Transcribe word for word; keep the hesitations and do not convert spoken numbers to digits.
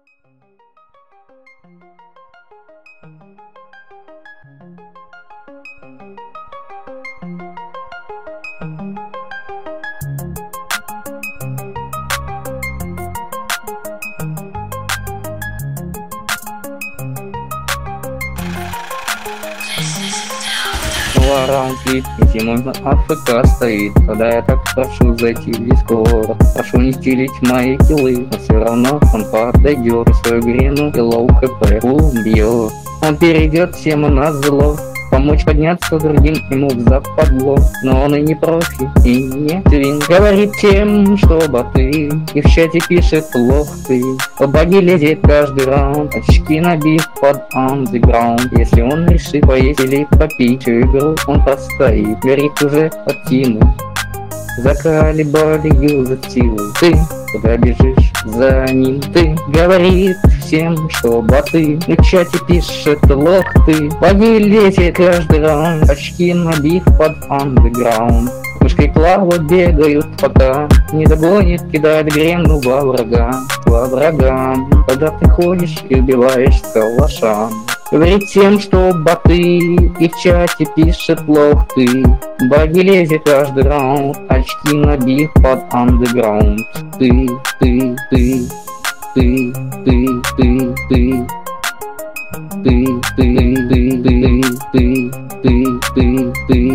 Раунд-клип, зимой на АФК стоит. Тогда я так прошу зайти в дискорд. Прошу не стелить мои киллы, но все равно он подойдет. Свою грину и лоу хп убьет. Он перейдет всем на зло. Помочь подняться другим ему в западло. Но он и не профи, и не твин. Говорит тем, что боты, и в чате пишет плох ты. По баги лезет каждый раунд, очки набив под андеграунд. Если он решит поесть или попить всю игру, он постоит. Горит уже от тимы, закалибали юзать силу. Ты куда бежишь за ним? Ты говорит всем, что боты, и в чате пишет лох ты. Баги лезет каждый раунд, очки набив под андеграунд. Пушкой Клава бегают, пока не догонит, кидает грену во врага, во врага. Когда ты ходишь и убиваешь с калаша. Говорит тем, что боты, и в чате пишет лох ты. Баги лезет каждый раунд, очки набив под андеграунд. Ты, ты, ты, ты, ты, ты, ты. Ты, ты, ты, ты, ты, ты, ты, ты.